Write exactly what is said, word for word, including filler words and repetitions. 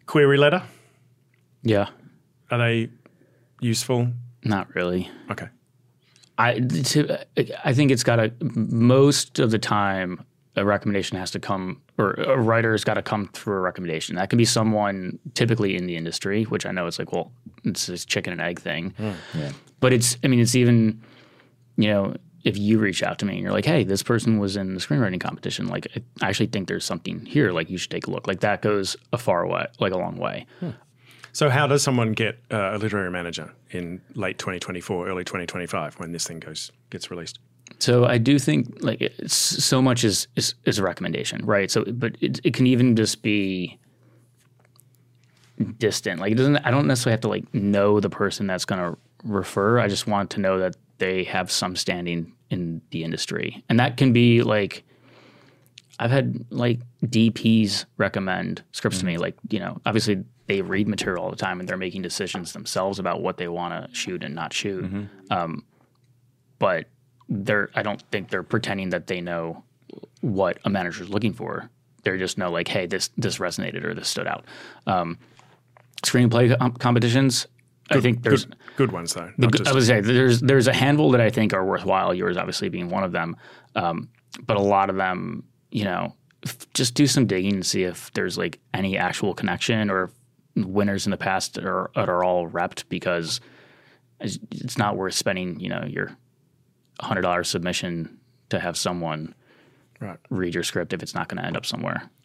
query letter? Yeah. Are they useful? Not really. Okay. I, to, I think it's got to, most of the time, a recommendation has to come, or a writer's got to come through a recommendation. That can be someone typically in the industry, which I know it's like, well, it's this chicken and egg thing. Mm, yeah. But it's, I mean, it's even, you know, if you reach out to me and you're like, hey, this person was in the screenwriting competition, like, I actually think there's something here, like, you should take a look. Like, that goes a far way, like a long way. Hmm. So how does someone get uh, a literary manager in late twenty twenty-four, early twenty twenty-five when this thing goes gets released? So I do think like it's, so much is, is is a recommendation, right? So, but it, it can even just be distant. Like it doesn't. I don't necessarily have to like know the person that's going to refer. I just want to know that they have some standing in the industry, and that can be like I've had like D Ps recommend scripts mm-hmm. to me. Like you know, obviously they read material all the time and they're making decisions themselves about what they want to shoot and not shoot. Mm-hmm. Um, but they're, I don't think they're pretending that they know what a manager is looking for. They just know like, hey, this this resonated or this stood out. Um, screenplay com- competitions, good, I think there's good, good ones though. The, just, I would say there's there's a handful that I think are worthwhile. Yours obviously being one of them, um, but a lot of them, you know, f- just do some digging and see if there's like any actual connection or winners in the past are are all repped, because it's not worth spending, you know, your one hundred dollars submission to have someone right. read your script if it's not going to end up somewhere.